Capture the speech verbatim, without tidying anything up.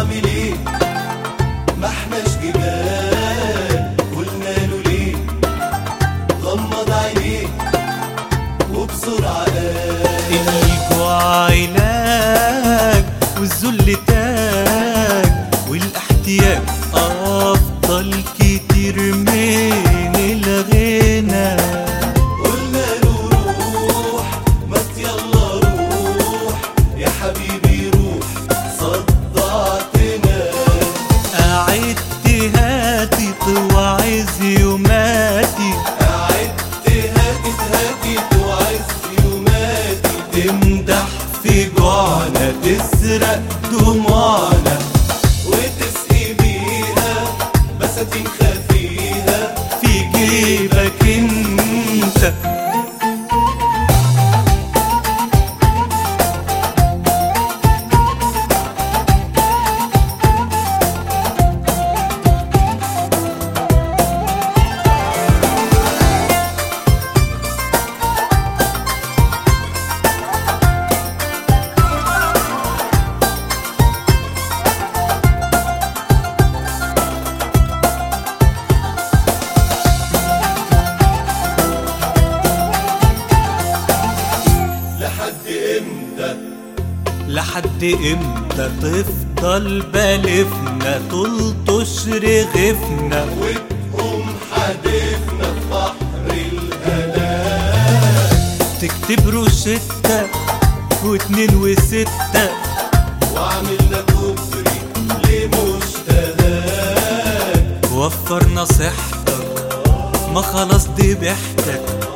واعمل ايه؟ ما احناش جبال، قلنا له ليه؟ غمض عينيه وبسرعة قال الجوع علاج والذل تاج والاحتياج افضل كتير من الغنى. قلنا له روح، ما يلا روح يا حبيبي روح، صدعتنا. قعدت هاتي توعز يوماتي، قعدت هاتي هاتي توعز يوماتي، تمدح في جوعنا تسرق دموعنا وتسقي بيها بساتين خفيها في جيبك انت. لحد امتى؟ لحد امتى تفضل بالفنا تلطش رغفنا وتقوم حادفنا في بحر الهنا، تكتب روشتة واتنين وستة وعملنا كوبري لمشتهاك. وفر نصيحتك ما خلاص دي بحتك